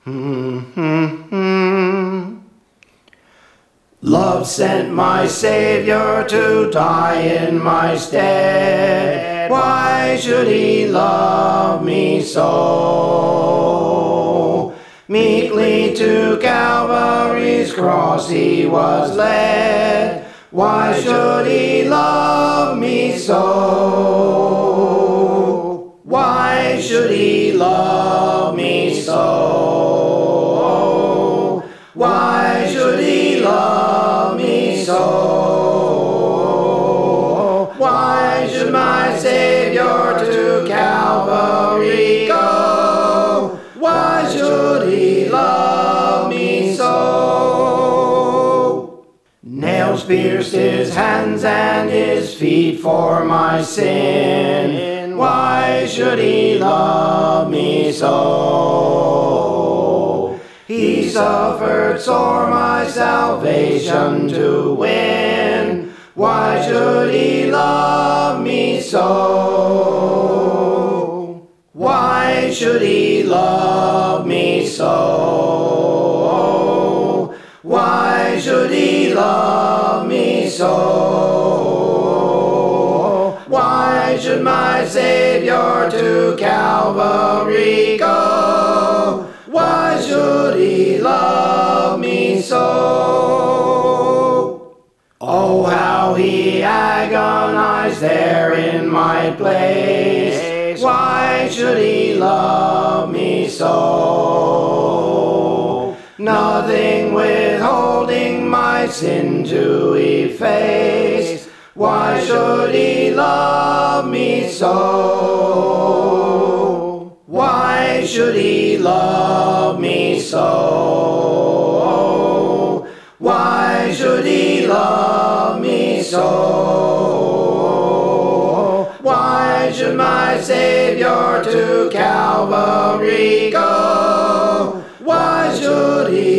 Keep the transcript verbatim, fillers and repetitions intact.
Love sent my Savior to die in my stead. Why should he love me so? Meekly to Calvary's cross he was led. Why should he love me so? Why should he love me so? Why should he love me so? Why should my Savior to Calvary go? Why should he love me so? Nails pierced his hands and his feet for my sin. Why should he love me so? He suffered sore my salvation to win. Why should he love me so? Why should he love me so? Why should he love me so? Why should my Savior to Calvary go? Why should he love me so? Oh, how he agonized there in my place. Why should he love me so? Nothing withholding my sin to efface. Why should he love me so? Why should he love me so? Why should he love me so? Why should my Savior to Calvary go? Why should he